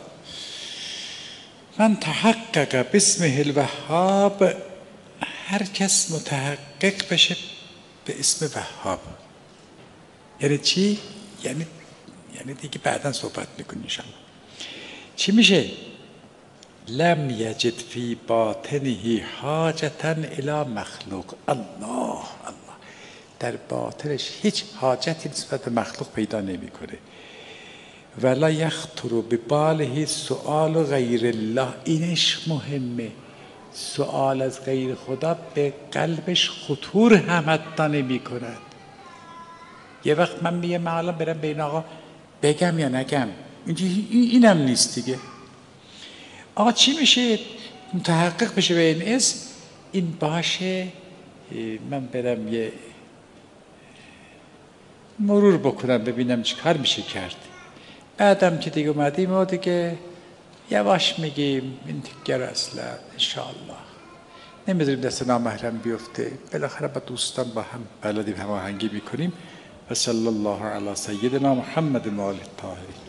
من تحقق باسمه الوهاب، هر کس متحقق بشه به اسم وهاب. یعنی چی؟ یعنی دیگه بعداً صحبت میکنیم انشاءالله. چی میشه؟ لم یجد فی باطنه حاجتا الی مخلوق. الله الله، در باطنش هیچ حاجتی نسبت به مخلوق پیدا نمیکنه. ولا یخطر بباله سؤال غیر الله، اینش مهمه، سؤال از غیر خدا به قلبش خطور هم حتی نمی کند. یه وقت من میگم من الان برم به این آقا بگم یا نگم، اینم نیست دیگه. آقا چی میشه متحقق بشه به این اسم؟ این باشه من برم یه مرور بکنم ببینم چی کار میشه کرد. بعدم که دیگه اومدیم و دیگه یواش میگیم این دیگر اصلا انشاءالله نمیذاریم دست نامحرم بیفته. بالاخره با دوستان با هم بلدیم هماهنگی میکنیم. و صلی الله علی سیدنا محمد و آله الطاهرین.